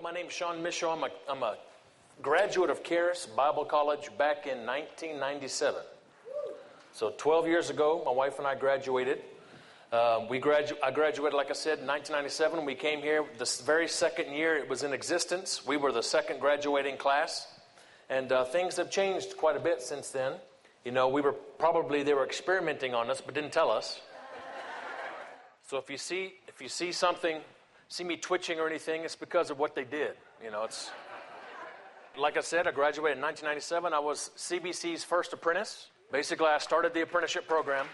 my name's Sean Mishaw. I'm a graduate of Charis Bible College back in 1997. So 12 years ago, my wife and I graduated. I graduated, like I said, in 1997. We came here the very second year it was in existence. We were the second graduating class. And things have changed quite a bit since then. You know, they were experimenting on us, but didn't tell us. So if you see something, see me twitching or anything, it's because of what they did. You know, it's like I said, I graduated in 1997. I was CBC's first apprentice. Basically, I started the apprenticeship program.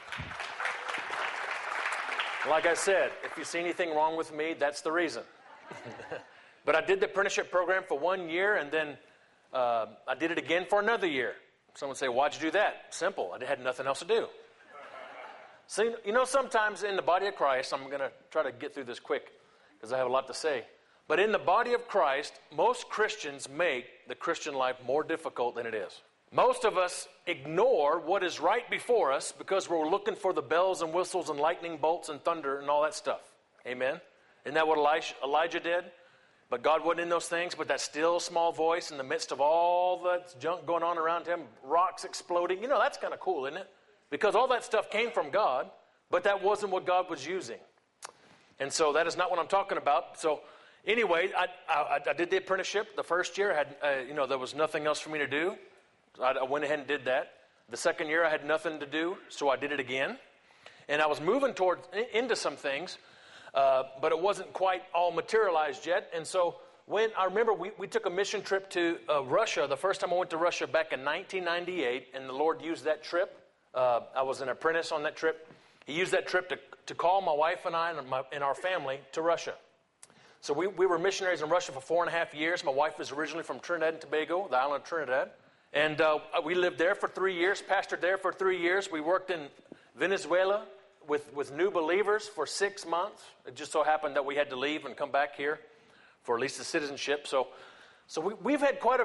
Like I said, if you see anything wrong with me, that's the reason. But I did the apprenticeship program for 1 year, and then I did it again for another year. Someone would say, why'd you do that? Simple. I had nothing else to do. So, you know, sometimes in the body of Christ, I'm going to try to get through this quick because I have a lot to say. But in the body of Christ, most Christians make the Christian life more difficult than it is. Most of us ignore what is right before us because we're looking for the bells and whistles and lightning bolts and thunder and all that stuff. Amen? Isn't that what Elijah did? But God wasn't in those things, but that still small voice in the midst of all that junk going on around him, rocks exploding. You know, that's kind of cool, isn't it? Because all that stuff came from God, but that wasn't what God was using. And so that is not what I'm talking about. So anyway, I did the apprenticeship the first year. There was nothing else for me to do. I went ahead and did that. The second year, I had nothing to do, so I did it again. And I was moving into some things, but it wasn't quite all materialized yet. And so when I remember we took a mission trip to Russia, the first time I went to Russia back in 1998, and the Lord used that trip. I was an apprentice on that trip. He used that trip to call my wife and I and our family to Russia. So we were missionaries in Russia for 4.5 years. My wife is originally from Trinidad and Tobago, the island of Trinidad. And we lived there for 3 years, pastored there for 3 years. We worked in Venezuela with new believers for 6 months. It just so happened that we had to leave and come back here for at least the citizenship. So we've had quite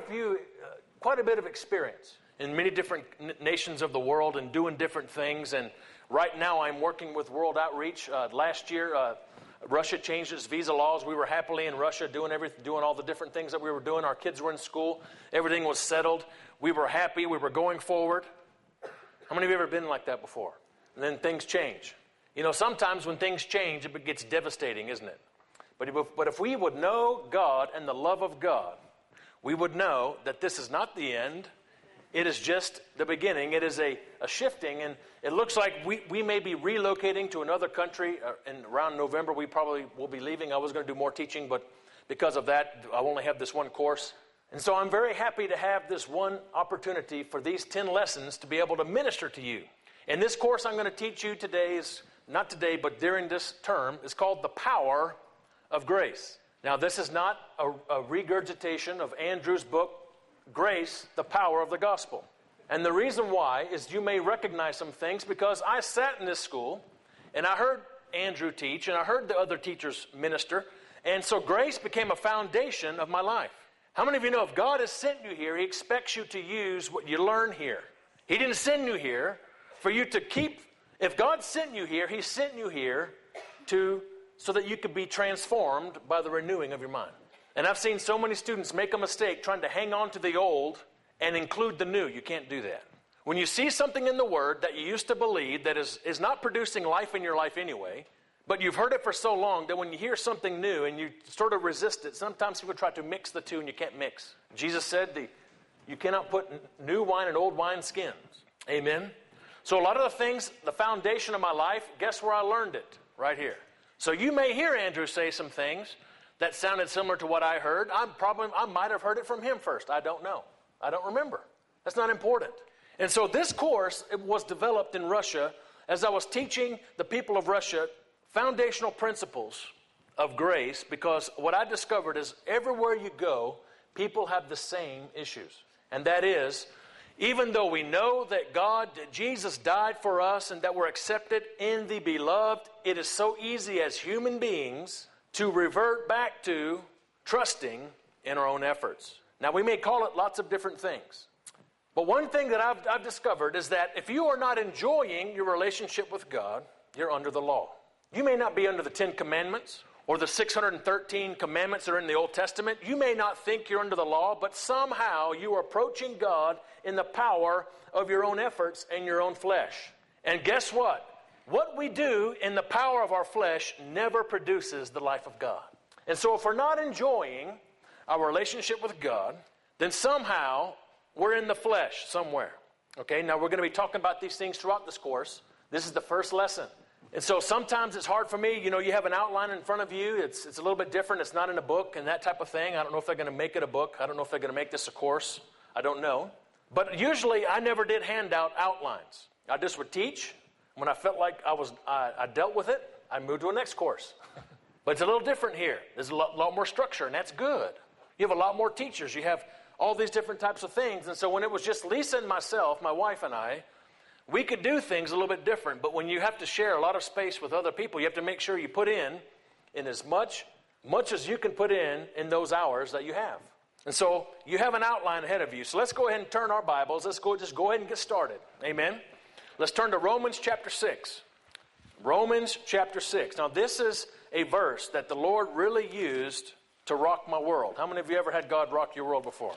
a bit of experience in many different nations of the world and doing different things. And right now I'm working with World Outreach. Last year, Russia changed its visa laws. We were happily in Russia doing all the different things that we were doing. Our kids were in school. Everything was settled. We were happy. We were going forward. How many of you have ever been like that before? And then things change. You know, sometimes when things change, it gets devastating, isn't it? But if we would know God and the love of God, we would know that this is not the end. It is just the beginning. It is a shifting, and it looks like we may be relocating to another country. And around November, we probably will be leaving. I was going to do more teaching, but because of that, I only have this one course. And so I'm very happy to have this one opportunity for these 10 lessons to be able to minister to you. And this course I'm going to teach you today not today, but during this term, is called The Power of Grace. Now, this is not a regurgitation of Andrew's book, Grace, the Power of the Gospel. And the reason why is you may recognize some things because I sat in this school and I heard Andrew teach and I heard the other teachers minister. And so grace became a foundation of my life. How many of you know if God has sent you here, He expects you to use what you learn here? He didn't send you here for you to keep. If God sent you here, He sent you here so that you could be transformed by the renewing of your mind. And I've seen so many students make a mistake trying to hang on to the old and include the new. You can't do that. When you see something in the Word that you used to believe that is not producing life in your life anyway, but you've heard it for so long that when you hear something new and you sort of resist it, sometimes people try to mix the two and you can't mix. Jesus said you cannot put new wine in old wine skins. Amen? So a lot of the things, the foundation of my life, guess where I learned it? Right here. So you may hear Andrew say some things that sounded similar to what I heard. I might have heard it from him first. I don't know. I don't remember. That's not important. And so this course, it was developed in Russia as I was teaching the people of Russia foundational principles of grace, because what I discovered is everywhere you go, people have the same issues. And that is, even though we know that Jesus died for us and that we're accepted in the beloved, it is so easy as human beings to revert back to trusting in our own efforts. Now, we may call it lots of different things. But one thing that I've discovered is that if you are not enjoying your relationship with God, you're under the law. You may not be under the 10 Commandments or the 613 commandments that are in the Old Testament, you may not think you're under the law, but somehow you are approaching God in the power of your own efforts and your own flesh. And guess what? What we do in the power of our flesh never produces the life of God. And so if we're not enjoying our relationship with God, then somehow we're in the flesh somewhere. Okay, now we're going to be talking about these things throughout this course. This is the first lesson. And so sometimes it's hard for me. You know, you have an outline in front of you. It's a little bit different. It's not in a book and that type of thing. I don't know if they're going to make it a book. I don't know if they're going to make this a course. I don't know. But usually I never did hand out outlines. I just would teach. When I felt like I dealt with it, I moved to a next course. But it's a little different here. There's a lot more structure, and that's good. You have a lot more teachers. You have all these different types of things. And so when it was just Lisa and myself, my wife and I, we could do things a little bit different. But when you have to share a lot of space with other people, you have to make sure you put in as much as you can put in those hours that you have. And so you have an outline ahead of you. So let's go ahead and turn our Bibles. Let's go ahead and get started. Amen. Let's turn to Romans chapter 6. Romans chapter 6. Now this is a verse that the Lord really used to rock my world. How many of you ever had God rock your world before?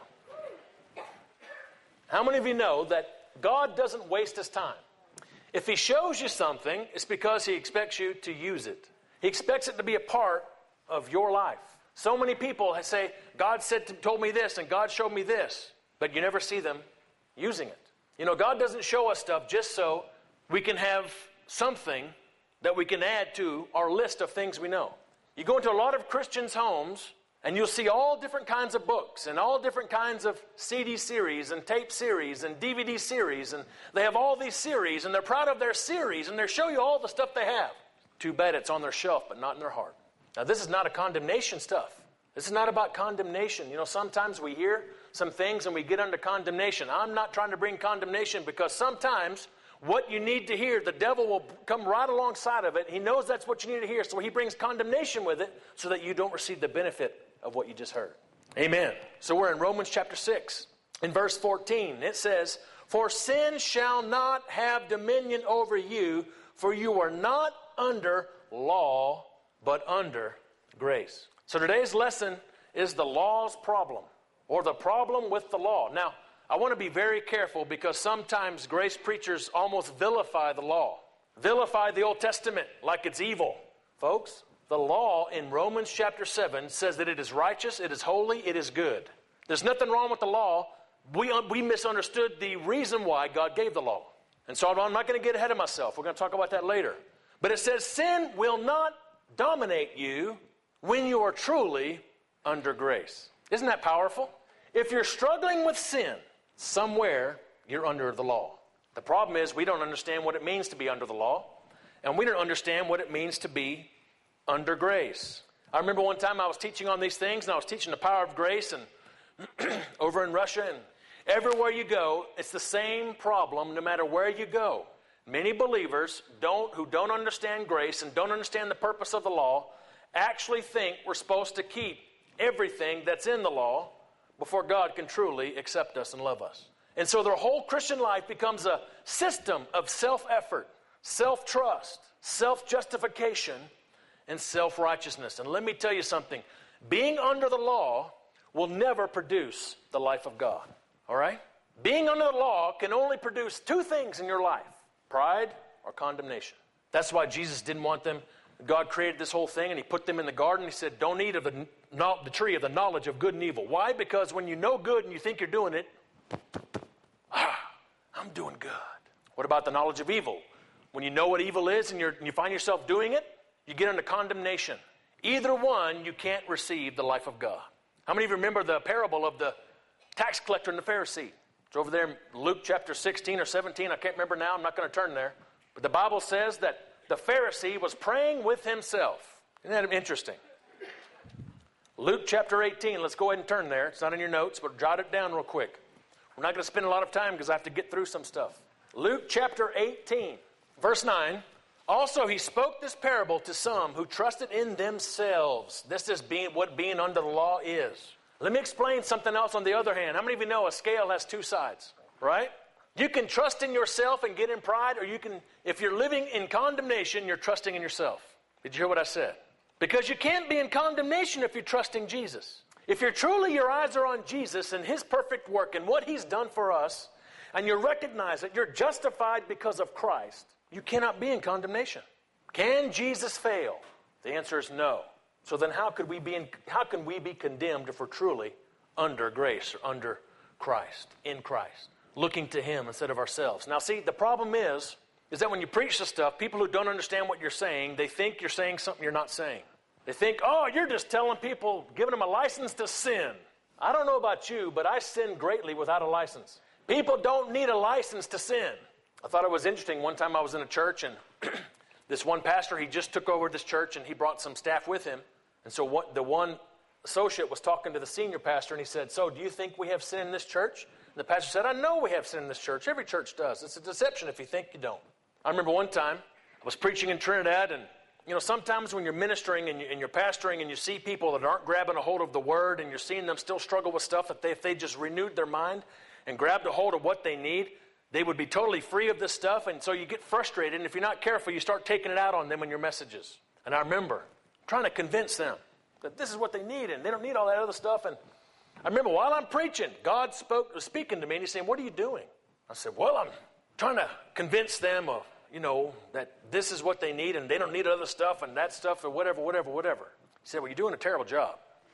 How many of you know that God doesn't waste His time? If He shows you something, it's because He expects you to use it. He expects it to be a part of your life. So many people say, God told me this and God showed me this, but you never see them using it. You know, God doesn't show us stuff just so we can have something that we can add to our list of things we know. You go into a lot of Christians' homes and you'll see all different kinds of books and all different kinds of CD series and tape series and DVD series, and they have all these series and they're proud of their series and they show you all the stuff they have. Too bad it's on their shelf but not in their heart. Now this is not a condemnation stuff. This is not about condemnation. You know, sometimes we hear some things and we get under condemnation. I'm not trying to bring condemnation, because sometimes what you need to hear, the devil will come right alongside of it. He knows that's what you need to hear, so he brings condemnation with it so that you don't receive the benefit of what you just heard. Amen. So we're in Romans chapter 6. In verse 14, it says, "For sin shall not have dominion over you, for you are not under law, but under grace." So today's lesson is the law's problem, or the problem with the law. Now, I want to be very careful, because sometimes grace preachers almost vilify the law, vilify the Old Testament like it's evil. Folks, the law in Romans chapter 7 says that it is righteous, it is holy, it is good. There's nothing wrong with the law. We misunderstood the reason why God gave the law. And so I'm not going to get ahead of myself. We're going to talk about that later. But it says sin will not dominate you when you are truly under grace. Isn't that powerful? If you're struggling with sin, somewhere you're under the law. The problem is we don't understand what it means to be under the law, and we don't understand what it means to be under grace. I remember one time I was teaching on these things, and I was teaching the power of grace and over in Russia, and everywhere you go, it's the same problem no matter where you go. Many believers who don't understand grace and don't understand the purpose of the law actually think we're supposed to keep everything that's in the law before God can truly accept us and love us. And so their whole Christian life becomes a system of self-effort, self-trust, self-justification, and self-righteousness. And let me tell you something. Being under the law will never produce the life of God. All right? Being under the law can only produce two things in your life: pride or condemnation. That's why Jesus didn't want them. God created this whole thing and He put them in the garden. He said, don't eat of the tree of the knowledge of good and evil. Why? Because when you know good and you think you're doing it, I'm doing good. What about the knowledge of evil? When you know what evil is and you find yourself doing it, you get into condemnation. Either one, you can't receive the life of God. How many of you remember the parable of the tax collector and the Pharisee? It's over there in Luke chapter 16 or 17. I can't remember now. I'm not going to turn there. But the Bible says that the Pharisee was praying with himself. Isn't that interesting? Luke chapter 18. Let's go ahead and turn there. It's not in your notes, but jot it down real quick. We're not going to spend a lot of time because I have to get through some stuff. Luke chapter 18, verse 9. Also, he spoke this parable to some who trusted in themselves. This is what being under the law is. Let me explain something else on the other hand. How many of you know a scale has two sides, right? You can trust in yourself and get in pride, or you can, if you're living in condemnation, you're trusting in yourself. Did you hear what I said? Because you can't be in condemnation if you're trusting Jesus. If you're truly, your eyes are on Jesus and His perfect work and what He's done for us, and you recognize that you're justified because of Christ, you cannot be in condemnation. Can Jesus fail? The answer is no. So then how can we be condemned if we're truly under grace or under Christ, in Christ, looking to Him instead of ourselves? Now see, the problem is that when you preach this stuff, people who don't understand what you're saying, they think you're saying something you're not saying. They think, oh, you're just telling people, giving them a license to sin. I don't know about you, but I sin greatly without a license. People don't need a license to sin. I thought it was interesting. One time I was in a church, and this one pastor, he just took over this church, and he brought some staff with him. And so the one associate was talking to the senior pastor, and he said, so do you think we have sin in this church? And the pastor said, I know we have sin in this church. Every church does. It's a deception if you think you don't. I remember one time I was preaching in Trinidad, and sometimes when you're ministering and you're pastoring and you see people that aren't grabbing a hold of the Word and you're seeing them still struggle with stuff, that if they just renewed their mind and grabbed a hold of what they need, they would be totally free of this stuff. And so you get frustrated, and if you're not careful, you start taking it out on them in your messages. And I remember trying to convince them that this is what they need and they don't need all that other stuff. And I remember while I'm preaching, God was speaking to me, and He's saying, what are you doing? I said, well, I'm trying to convince them of, that this is what they need and they don't need other stuff and that stuff or whatever. He said, well, you're doing a terrible job.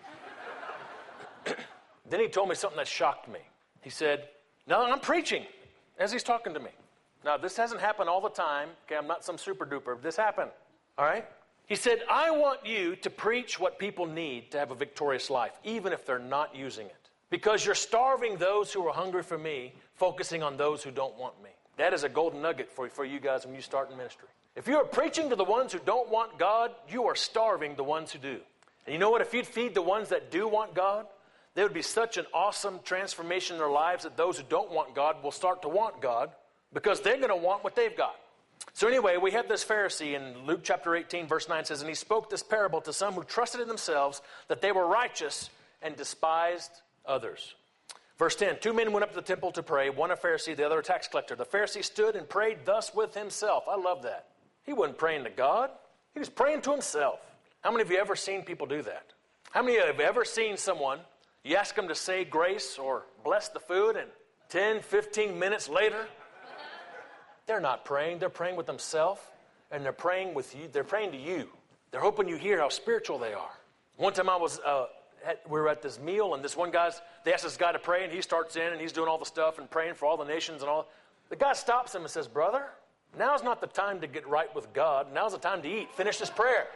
Then he told me something that shocked me. He said, no, I'm preaching as he's talking to me. Now, this hasn't happened all the time. Okay, I'm not some super duper. This happened. All right? He said, I want you to preach what people need to have a victorious life, even if they're not using it. Because you're starving those who are hungry for me, focusing on those who don't want me. That is a golden nugget for you guys when you start in ministry. If you are preaching to the ones who don't want God, you are starving the ones who do. And you know what? If you'd feed the ones that do want God, there would be such an awesome transformation in their lives that those who don't want God will start to want God because they're going to want what they've got. So anyway, we have this Pharisee in Luke chapter 18, verse 9 says, and he spoke this parable to some who trusted in themselves that they were righteous and despised others. Verse 10, 2 men went up to the temple to pray, one a Pharisee, the other a tax collector. The Pharisee stood and prayed thus with himself. I love that. He wasn't praying to God. He was praying to himself. How many of you ever seen people do that? How many of you have ever seen someone, you ask them to say grace or bless the food, and 10, 15 minutes later, they're not praying. They're praying with themselves, and they're praying with you. They're praying to you. They're hoping you hear how spiritual they are. One time we were at this meal, and they asked this guy to pray, and he starts in, and he's doing all the stuff and praying for all the nations and all. The guy stops him and says, brother, now's not the time to get right with God. Now's the time to eat. Finish this prayer.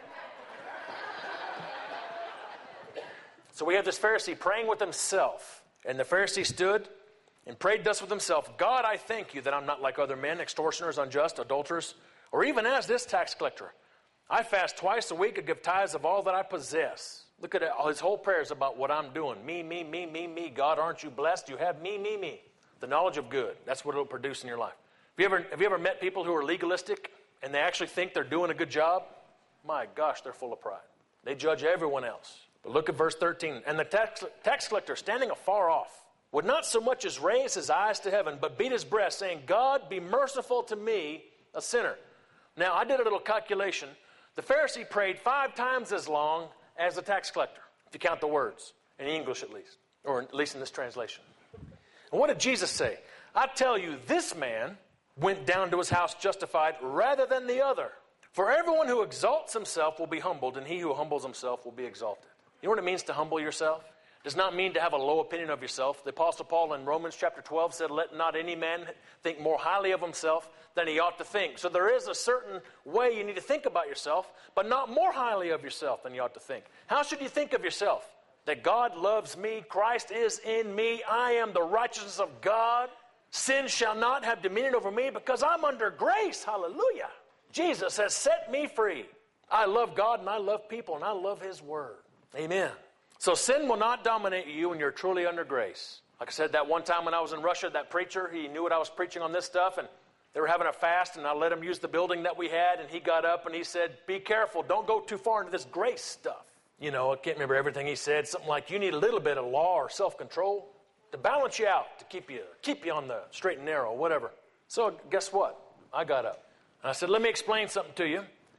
So we have this Pharisee praying with himself, and the Pharisee stood and prayed thus with himself, God, I thank you that I'm not like other men, extortioners, unjust, adulterers, or even as this tax collector. I fast twice a week and give tithes of all that I possess. Look at it. His whole prayer is about what I'm doing. Me. God, aren't you blessed? You have me. The knowledge of good. That's what it'll produce in your life. Have you ever met people who are legalistic and they actually think they're doing a good job? My gosh, they're full of pride. They judge everyone else. But look at verse 13. And the tax collector, standing afar off, would not so much as raise his eyes to heaven, but beat his breast, saying, God, be merciful to me, a sinner. Now, I did a little calculation. The Pharisee prayed 5 times as long as the tax collector, if you count the words, in English at least, or at least in this translation. And what did Jesus say? I tell you, this man went down to his house justified rather than the other. For everyone who exalts himself will be humbled, and he who humbles himself will be exalted. You know what it means to humble yourself? It does not mean to have a low opinion of yourself. The Apostle Paul in Romans chapter 12 said, let not any man think more highly of himself than he ought to think. So there is a certain way you need to think about yourself, but not more highly of yourself than you ought to think. How should you think of yourself? That God loves me, Christ is in me, I am the righteousness of God. Sin shall not have dominion over me because I'm under grace. Hallelujah. Jesus has set me free. I love God and I love people and I love His Word. Amen. So sin will not dominate you when you're truly under grace. Like I said, that one time when I was in Russia, that preacher, he knew what I was preaching on this stuff, and they were having a fast, and I let him use the building that we had, and he got up and he said, be careful, don't go too far into this grace stuff. I can't remember everything he said. Something like, you need a little bit of law or self-control to balance you out, to keep you on the straight and narrow, whatever. So guess what? I got up. And I said, let me explain something to you.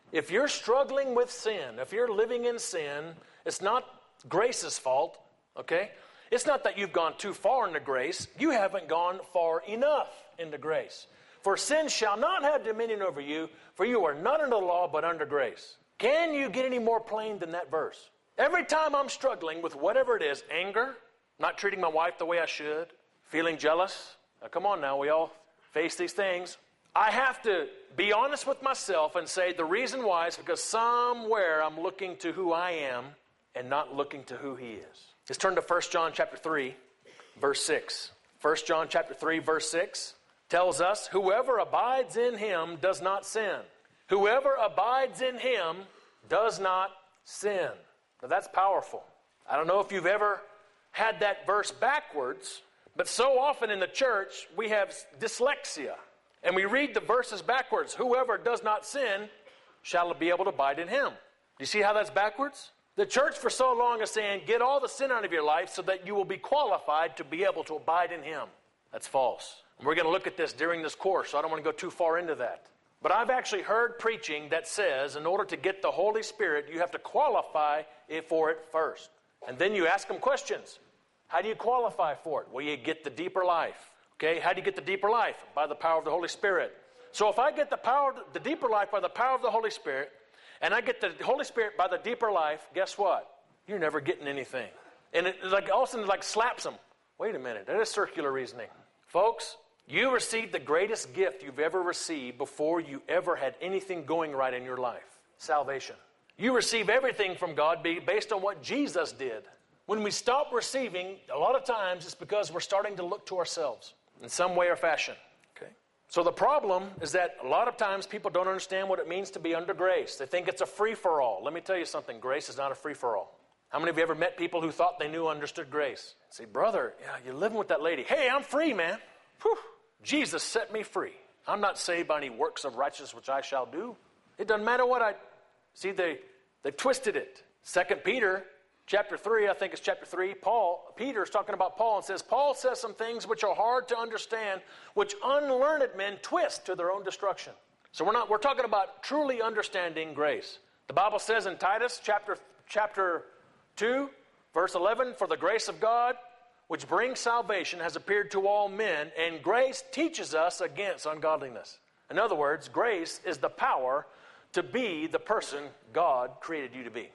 If you're struggling with sin, if you're living in sin, it's not grace's fault, okay? It's not that you've gone too far into grace. You haven't gone far enough into grace. For sin shall not have dominion over you, for you are not under the law, but under grace. Can you get any more plain than that verse? Every time I'm struggling with whatever it is, anger, not treating my wife the way I should, feeling jealous. Now, come on now, we all face these things. I have to be honest with myself and say the reason why is because somewhere I'm looking to who I am and not looking to who He is. Let's turn to 1 John chapter 3, verse 6. 1 John chapter 3, verse 6 tells us, whoever abides in Him does not sin. Whoever abides in Him does not sin. Now that's powerful. I don't know if you've ever had that verse backwards, but so often in the church we have dyslexia. And we read the verses backwards. Whoever does not sin shall be able to abide in Him. Do you see how that's backwards? The church for so long is saying, get all the sin out of your life so that you will be qualified to be able to abide in Him. That's false. And we're going to look at this during this course, so I don't want to go too far into that. But I've actually heard preaching that says in order to get the Holy Spirit, you have to qualify for it first. And then you ask them questions. How do you qualify for it? Well, you get the deeper life. Okay, how do you get the deeper life? By the power of the Holy Spirit. So if I get the deeper life by the power of the Holy Spirit, and I get the Holy Spirit by the deeper life, guess what? You're never getting anything. And it like all of a sudden like slaps them. Wait a minute, that is circular reasoning. Folks, you received the greatest gift you've ever received before you ever had anything going right in your life. Salvation. You receive everything from God based on what Jesus did. When we stop receiving, a lot of times it's because we're starting to look to ourselves in some way or fashion. Okay. So the problem is that a lot of times people don't understand what it means to be under grace. They think it's a free-for-all. Let me tell you something. Grace is not a free-for-all. How many of you ever met people who thought they knew understood grace? Say, brother, you're living with that lady. Hey, I'm free, man. Whew. Jesus set me free. I'm not saved by any works of righteousness which I shall do. It doesn't matter what I... See, they twisted it. 2 Peter chapter 3, I think it's chapter 3, Peter is talking about Paul and says, Paul says some things which are hard to understand, which unlearned men twist to their own destruction. So we're talking about truly understanding grace. The Bible says in Titus chapter 2, verse 11, for the grace of God, which brings salvation, has appeared to all men, and grace teaches us against ungodliness. In other words, grace is the power to be the person God created you to be.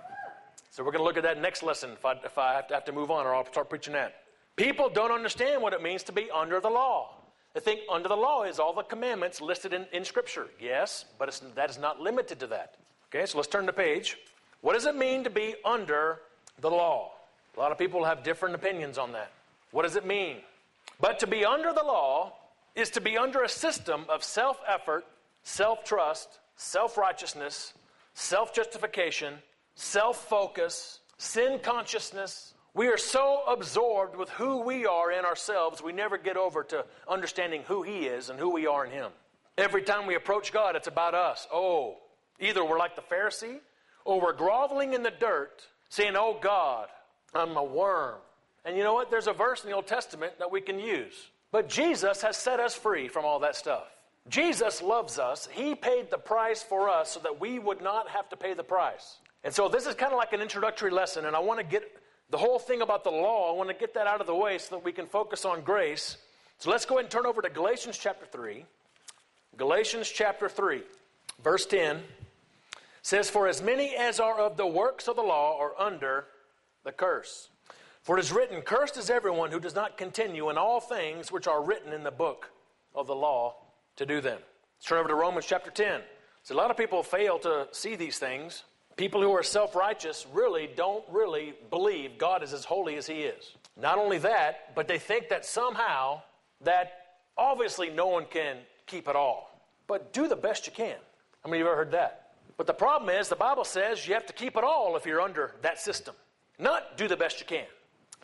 So we're going to look at that next lesson if I have to move on, or I'll start preaching that. People don't understand what it means to be under the law. They think under the law is all the commandments listed in Scripture. Yes, but that is not limited to that. Okay, so let's turn the page. What does it mean to be under the law? A lot of people have different opinions on that. What does it mean? But to be under the law is to be under a system of self-effort, self-trust, self-righteousness, self-justification, self-focus, sin consciousness. We are so absorbed with who we are in ourselves, we never get over to understanding who He is and who we are in Him. Every time we approach God, it's about us. Oh, either we're like the Pharisee, or we're groveling in the dirt, saying, oh God, I'm a worm. And you know what? There's a verse in the Old Testament that we can use. But Jesus has set us free from all that stuff. Jesus loves us. He paid the price for us so that we would not have to pay the price. And so this is kind of like an introductory lesson, and I want to get the whole thing about the law, I want to get that out of the way so that we can focus on grace. So let's go ahead and turn over to Galatians chapter 3. Galatians chapter 3, verse 10 says, for as many as are of the works of the law are under the curse. For it is written, cursed is everyone who does not continue in all things which are written in the book of the law to do them. Let's turn over to Romans chapter 10. So a lot of people fail to see these things. People who are self-righteous don't really believe God is as holy as He is. Not only that, but they think that somehow that obviously no one can keep it all. But do the best you can. How many of you have ever heard that? But the problem is the Bible says you have to keep it all if you're under that system. Not do the best you can.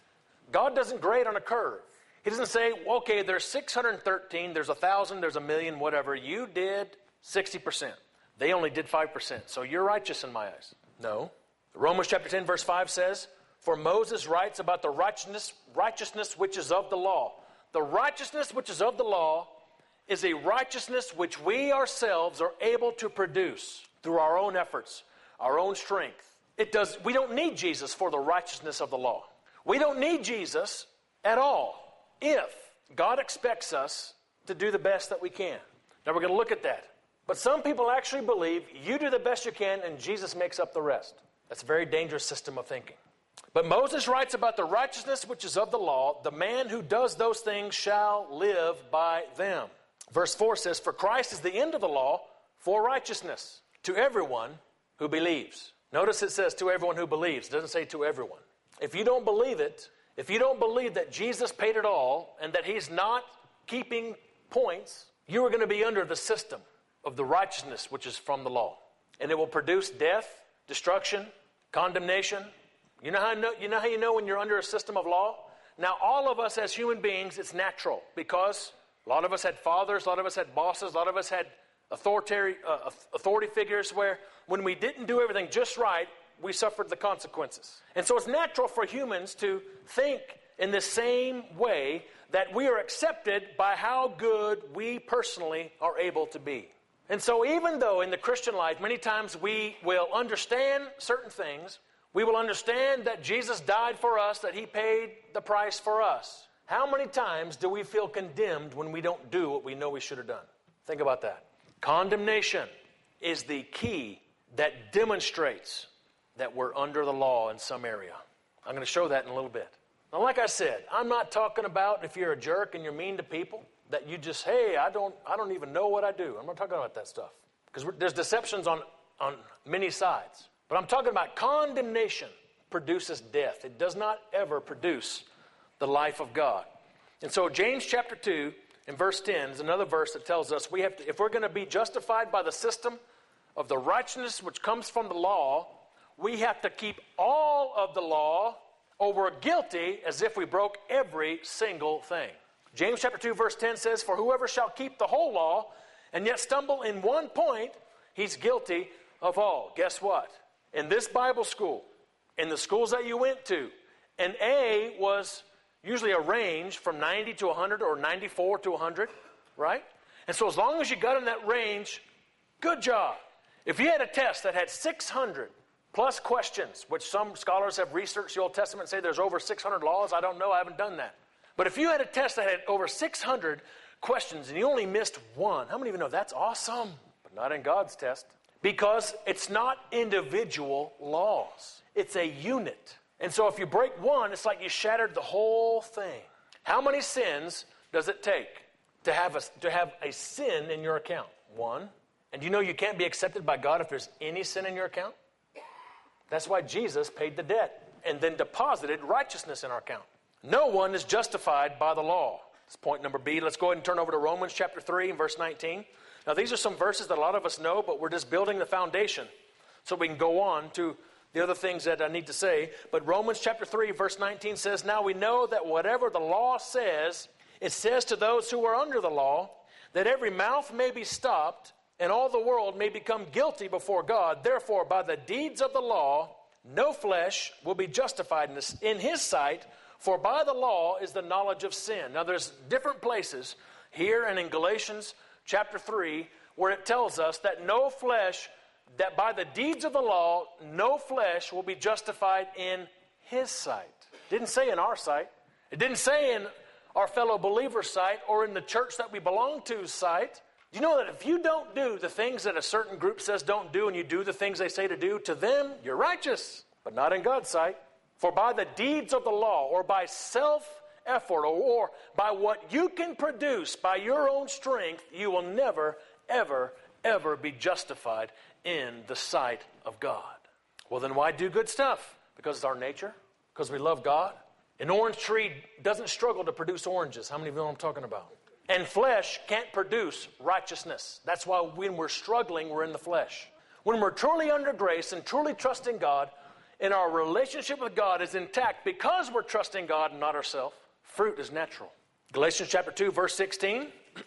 God doesn't grade on a curve. He doesn't say, okay, there's 613, there's 1,000, there's 1,000,000, whatever. You did 60%. They only did 5%, so you're righteous in my eyes. No. Romans chapter 10, verse 5 says, for Moses writes about the righteousness which is of the law. The righteousness which is of the law is a righteousness which we ourselves are able to produce through our own efforts, our own strength. We don't need Jesus for the righteousness of the law. We don't need Jesus at all if God expects us to do the best that we can. Now we're going to look at that. But some people actually believe you do the best you can and Jesus makes up the rest. That's a very dangerous system of thinking. But Moses writes about the righteousness which is of the law. The man who does those things shall live by them. Verse 4 says, for Christ is the end of the law for righteousness to everyone who believes. Notice it says to everyone who believes. It doesn't say to everyone. If you don't believe it, if you don't believe that Jesus paid it all and that he's not keeping points, you are going to be under the system of the righteousness which is from the law. And it will produce death, destruction, condemnation. You know how you know when you're under a system of law? Now, all of us as human beings, it's natural because a lot of us had fathers, a lot of us had bosses, a lot of us had authority figures where when we didn't do everything just right, we suffered the consequences. And so it's natural for humans to think in the same way that we are accepted by how good we personally are able to be. And so even though in the Christian life many times we will understand certain things, we will understand that Jesus died for us, that he paid the price for us. How many times do we feel condemned when we don't do what we know we should have done? Think about that. Condemnation is the key that demonstrates that we're under the law in some area. I'm going to show that in a little bit. Now, like I said, I'm not talking about if you're a jerk and you're mean to people, that you just, hey, I don't even know what I do. I'm not talking about that stuff. Because there's deceptions on many sides. But I'm talking about condemnation produces death. It does not ever produce the life of God. And so James chapter 2 and verse 10 is another verse that tells us we have to, if we're going to be justified by the system of the righteousness which comes from the law, we have to keep all of the law over guilty as if we broke every single thing. James chapter 2 verse 10 says, for whoever shall keep the whole law and yet stumble in one point, he's guilty of all. Guess what? In this Bible school, in the schools that you went to, an A was usually a range from 90 to 100 or 94 to 100, right? And so as long as you got in that range, good job. If you had a test that had 600 plus questions, which some scholars have researched the Old Testament and say there's over 600 laws, I don't know, I haven't done that. But if you had a test that had over 600 questions and you only missed one, how many of you know that's awesome? But not in God's test. Because it's not individual laws. It's a unit. And so if you break one, it's like you shattered the whole thing. How many sins does it take to have a sin in your account? One. And you know you can't be accepted by God if there's any sin in your account? That's why Jesus paid the debt and then deposited righteousness in our account. No one is justified by the law. That's point number B. Let's go ahead and turn over to Romans chapter 3 and verse 19. Now, these are some verses that a lot of us know, but we're just building the foundation so we can go on to the other things that I need to say. But Romans chapter 3, verse 19 says, now we know that whatever the law says, it says to those who are under the law, that every mouth may be stopped, and all the world may become guilty before God. Therefore, by the deeds of the law, no flesh will be justified in his sight, for by the law is the knowledge of sin. Now, there's different places here and in Galatians chapter 3, where it tells us that no flesh, that by the deeds of the law, no flesh will be justified in his sight. It didn't say in our sight. It didn't say in our fellow believer's sight or in the church that we belong to's sight. Do you know that if you don't do the things that a certain group says don't do and you do the things they say to do, to them, you're righteous, but not in God's sight. For by the deeds of the law or by self-effort or by what you can produce by your own strength, you will never, ever, ever be justified in the sight of God. Well, then why do good stuff? Because it's our nature? Because we love God? An orange tree doesn't struggle to produce oranges. How many of you know what I'm talking about? And flesh can't produce righteousness. That's why when we're struggling, we're in the flesh. When we're truly under grace and truly trusting God, and our relationship with God is intact because we're trusting God and not ourselves, fruit is natural. Galatians chapter 2, verse 16.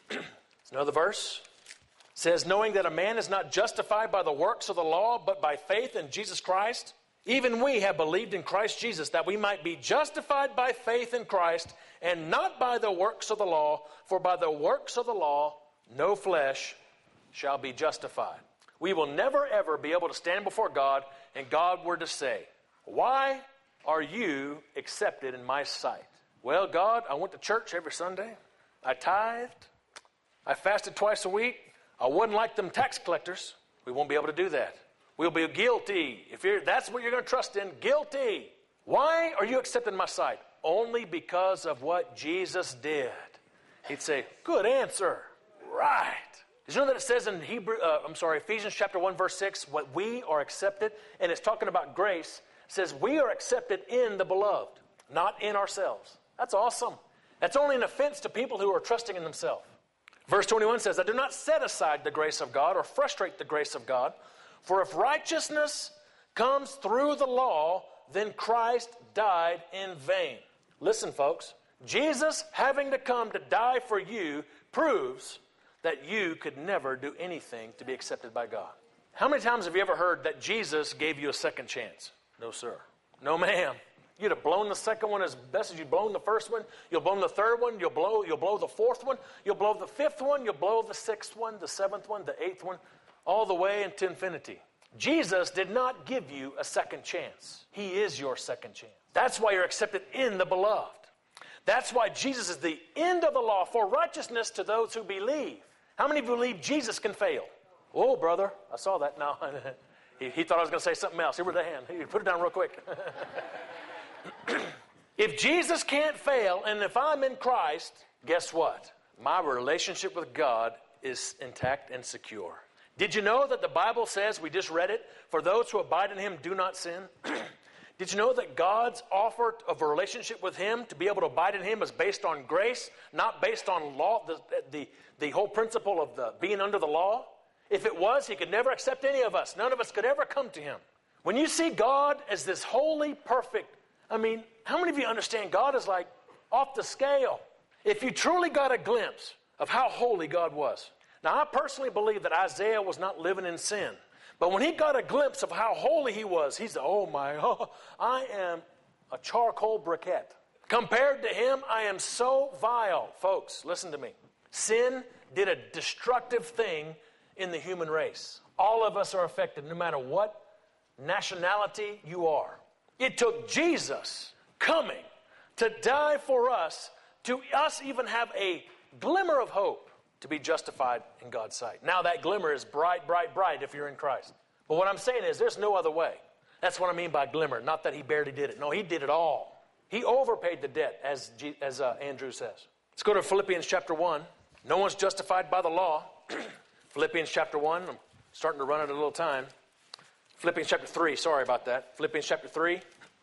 It's another verse. It says, knowing that a man is not justified by the works of the law, but by faith in Jesus Christ, even we have believed in Christ Jesus, that we might be justified by faith in Christ, and not by the works of the law, for by the works of the law no flesh shall be justified. we will never ever be able to stand before God and God were to say, why are you accepted in my sight? Well, God, I went to church every Sunday. I tithed. I fasted twice a week. I wasn't like them tax collectors. We won't be able to do that. We'll be guilty. That's what you're going to trust in, guilty. Why are you accepted in my sight? Only because of what Jesus did. He'd say, good answer. Right. Did you know that it says in Ephesians chapter 1, verse 6, what we are accepted, and it's talking about grace, it says we are accepted in the beloved, not in ourselves. That's awesome. That's only an offense to people who are trusting in themselves. Verse 21 says, I do not set aside the grace of God or frustrate the grace of God, for if righteousness comes through the law, then Christ died in vain. Listen, folks, Jesus having to come to die for you proves that you could never do anything to be accepted by God. How many times have you ever heard that Jesus gave you a second chance? No, sir. No, ma'am. You'd have blown the second one as best as you've blown the first one. You'll blow the third one. You'll blow the fourth one. You'll blow the fifth one. You'll blow the sixth one, the seventh one, the eighth one, all the way into infinity. Jesus did not give you a second chance. He is your second chance. That's why you're accepted in the beloved. That's why Jesus is the end of the law for righteousness to those who believe. How many believe Jesus can fail? Oh, brother, I saw that now. He thought I was going to say something else. Here with the hand. He put it down real quick. If Jesus can't fail, and if I'm in Christ, guess what? My relationship with God is intact and secure. Did you know that the Bible says, we just read it, for those who abide in him do not sin? Did you know that God's offer of a relationship with him to be able to abide in him is based on grace, not based on law, the whole principle of the being under the law? If it was, he could never accept any of us. None of us could ever come to him. When you see God as this holy, perfect, I mean, how many of you understand God is like off the scale? If you truly got a glimpse of how holy God was. Now, I personally believe that Isaiah was not living in sin. But when he got a glimpse of how holy he was, he said, I am a charcoal briquette. Compared to him, I am so vile. Folks, listen to me. Sin did a destructive thing in the human race. All of us are affected, no matter what nationality you are. It took Jesus coming to die for us, to us even have a glimmer of hope to be justified in God's sight. Now that glimmer is bright, bright, bright if you're in Christ. But what I'm saying is there's no other way. That's what I mean by glimmer. Not that he barely did it. No, he did it all. He overpaid the debt, as Andrew says. Let's go to Philippians chapter 1. No one's justified by the law. Philippians chapter 1. I'm starting to run out of a little time. Philippians chapter 3. Sorry about that. Philippians chapter 3,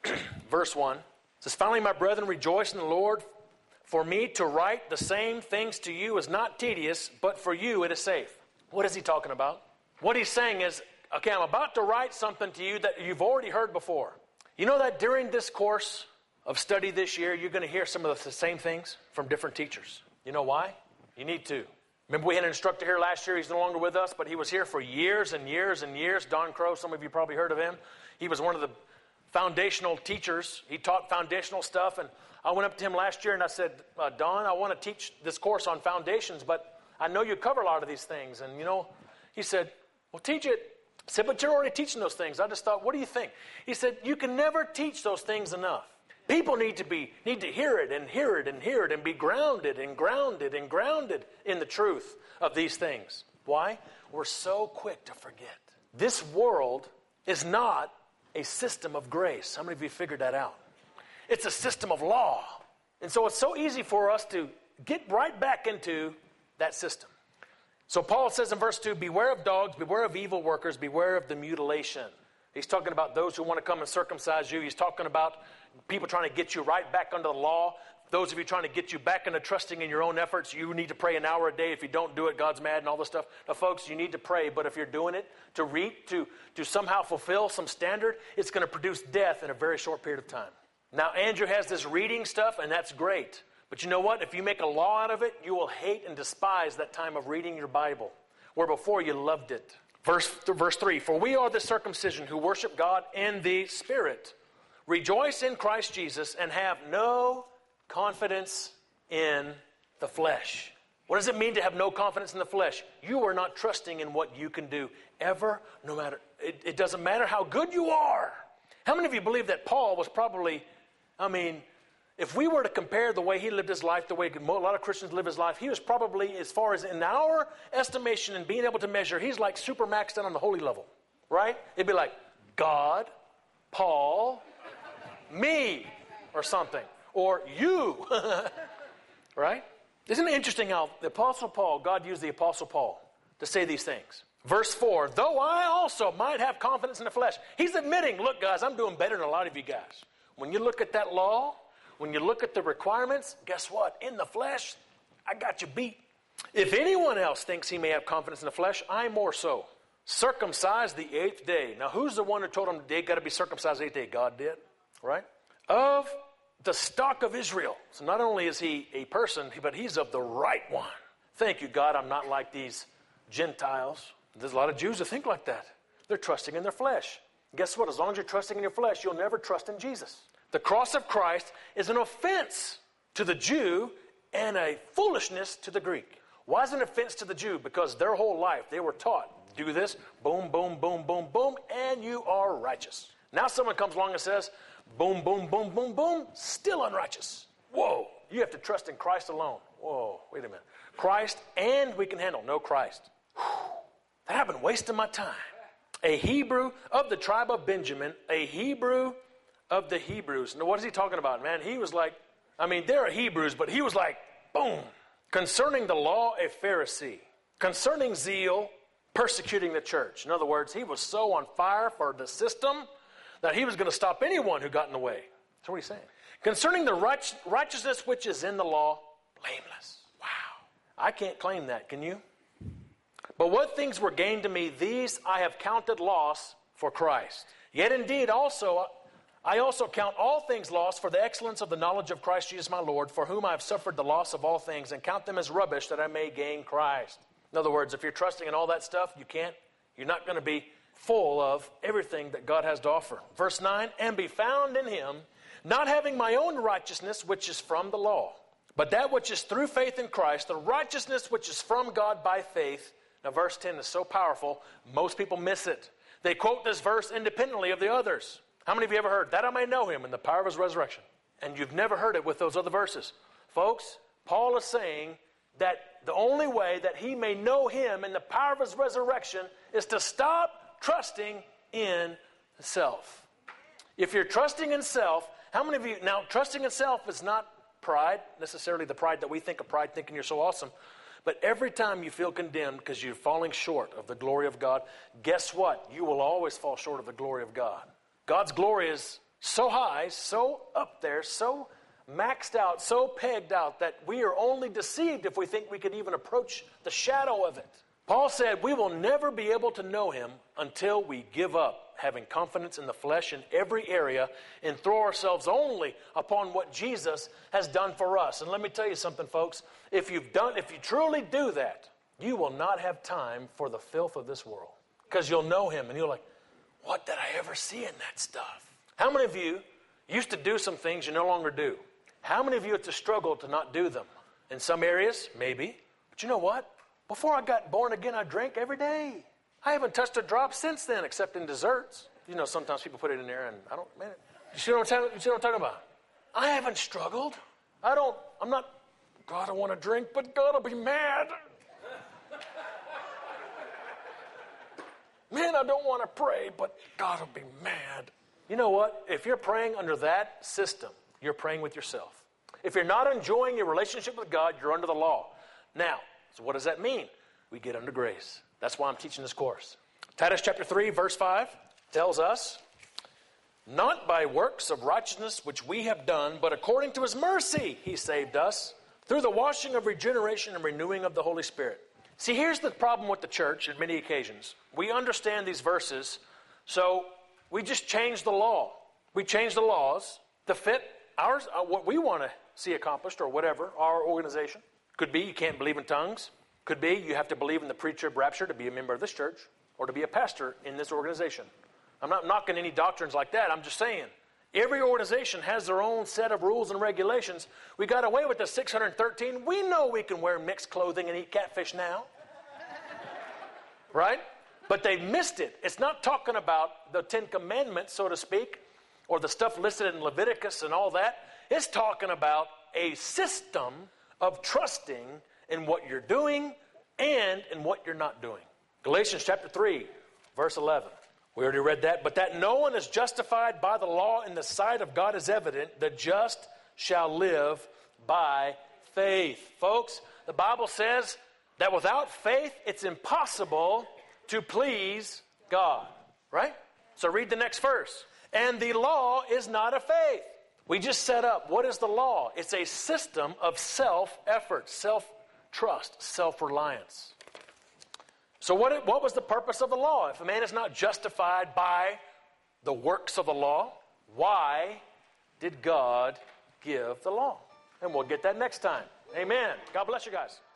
verse 1. It says, finally, my brethren, rejoice in the Lord. For me to write the same things to you is not tedious, but for you it is safe. What is he talking about? What he's saying is, okay, I'm about to write something to you that you've already heard before. You know that during this course of study this year, you're going to hear some of the same things from different teachers. You know why? You need to. Remember we had an instructor here last year. He's no longer with us, but he was here for years and years and years. Don Crow, some of you probably heard of him. He was one of the foundational teachers. He taught foundational stuff, and I went up to him last year and I said, Don, I want to teach this course on foundations, but I know you cover a lot of these things. And, he said, well, teach it. I said, but you're already teaching those things. I just thought, what do you think? He said, you can never teach those things enough. People need to hear it and hear it and hear it and be grounded and grounded and grounded in the truth of these things. Why? We're so quick to forget. This world is not a system of grace. How many of you figured that out? It's a system of law. And so it's so easy for us to get right back into that system. So Paul says in verse 2, beware of dogs, beware of evil workers, beware of the mutilation. He's talking about those who want to come and circumcise you. He's talking about people trying to get you right back under the law. Those of you trying to get you back into trusting in your own efforts. You need to pray an hour a day. If you don't do it, God's mad and all this stuff. Now, folks, you need to pray. But if you're doing it to somehow fulfill some standard, it's going to produce death in a very short period of time. Now, Andrew has this reading stuff, and that's great. But you know what? If you make a law out of it, you will hate and despise that time of reading your Bible, where before you loved it. Verse 3, for we are the circumcision who worship God in the Spirit, rejoice in Christ Jesus, and have no confidence in the flesh. What does it mean to have no confidence in the flesh? You are not trusting in what you can do ever, no matter. It doesn't matter how good you are. How many of you believe that Paul was probably, if we were to compare the way he lived his life, the way a lot of Christians live his life, he was probably, as far as in our estimation and being able to measure, he's like super maxed out on the holy level, right? It'd be like God, Paul, me, or something, or you, right? Isn't it interesting how the Apostle Paul, God used the Apostle Paul to say these things? Verse 4, though I also might have confidence in the flesh. He's admitting, look guys, I'm doing better than a lot of you guys. When you look at that law, when you look at the requirements, guess what? In the flesh, I got you beat. If anyone else thinks he may have confidence in the flesh, I more so. Circumcised the 8th day. Now who's the one who told him they got to be circumcised the 8th day? God did, right? Of the stock of Israel. So not only is he a person, but he's of the right one. Thank you, God, I'm not like these Gentiles. There's a lot of Jews that think like that. They're trusting in their flesh. Guess what? As long as you're trusting in your flesh, you'll never trust in Jesus. The cross of Christ is an offense to the Jew and a foolishness to the Greek. Why is it an offense to the Jew? Because their whole life they were taught, do this, boom, boom, boom, boom, boom, and you are righteous. Now someone comes along and says, boom, boom, boom, boom, boom, still unrighteous. Whoa, you have to trust in Christ alone. Whoa, wait a minute. Christ and we can handle, no Christ. Whew, that I've been wasting my time. A Hebrew of the tribe of Benjamin, a Hebrew of the Hebrews. Now what is he talking about, man? He was like, there are Hebrews, but he was like, boom. Concerning the law, a Pharisee. Concerning zeal, persecuting the church. In other words, he was so on fire for the system that he was going to stop anyone who got in the way. That's what he's saying. Concerning the righteousness which is in the law, blameless. Wow. I can't claim that, can you? But what things were gained to me, these I have counted loss for Christ. Yet indeed I also count all things lost for the excellence of the knowledge of Christ Jesus my Lord, for whom I have suffered the loss of all things, and count them as rubbish that I may gain Christ. In other words, if you're trusting in all that stuff, you're not going to be full of everything that God has to offer. Verse 9, and be found in him, not having my own righteousness, which is from the law, but that which is through faith in Christ, the righteousness which is from God by faith. Now verse 10 is so powerful, most people miss it. They quote this verse independently of the others. How many of you ever heard, that I may know him in the power of his resurrection? And you've never heard it with those other verses. Folks, Paul is saying that the only way that he may know him in the power of his resurrection is to stop trusting in self. If you're trusting in self, how many of you, now trusting in self is not pride, necessarily the pride that we think of pride, thinking you're so awesome. But every time you feel condemned because you're falling short of the glory of God, guess what? You will always fall short of the glory of God. God's glory is so high, so up there, so maxed out, so pegged out that we are only deceived if we think we could even approach the shadow of it. Paul said we will never be able to know him until we give up having confidence in the flesh in every area and throw ourselves only upon what Jesus has done for us. And let me tell you something, folks. If you truly do that, you will not have time for the filth of this world. Because you'll know him and you're like, what did I ever see in that stuff? How many of you used to do some things you no longer do? How many of you it's a struggle to not do them? In some areas, maybe. But you know what? Before I got born again, I drank every day. I haven't touched a drop since then, except in desserts. You know, sometimes people put it in there and I don't, man. You see what I'm talking about? I haven't struggled. I'm not, God, I want to drink, but God will be mad. Man, I don't want to pray, but God will be mad. You know what? If you're praying under that system, you're praying with yourself. If you're not enjoying your relationship with God, you're under the law. Now, so what does that mean? We get under grace. That's why I'm teaching this course. Titus chapter 3, verse 5 tells us, not by works of righteousness which we have done, but according to his mercy he saved us, through the washing of regeneration and renewing of the Holy Spirit. See, here's the problem with the church on many occasions. We understand these verses, so we just change the law. We change the laws to fit ours, what we want to see accomplished or whatever, our organization. Could be you can't believe in tongues. Could be you have to believe in the pre-trib rapture to be a member of this church or to be a pastor in this organization. I'm not knocking any doctrines like that. I'm just saying, Every organization has their own set of rules and regulations. We got away with the 613. We know we can wear mixed clothing and eat catfish now. Right? But they missed it. It's not talking about the 10 Commandments, so to speak, or the stuff listed in Leviticus and all that. It's talking about a system of trusting in what you're doing and in what you're not doing. Galatians chapter 3, verse 11. We already read that. But that no one is justified by the law in the sight of God is evident. The just shall live by faith. Folks, the Bible says that without faith, it's impossible to please God. Right? So read the next verse. And the law is not of faith. We just set up, what is the law? It's a system of self-effort, self-trust, self-reliance. So what was the purpose of the law? If a man is not justified by the works of the law, why did God give the law? And we'll get that next time. Amen. God bless you guys.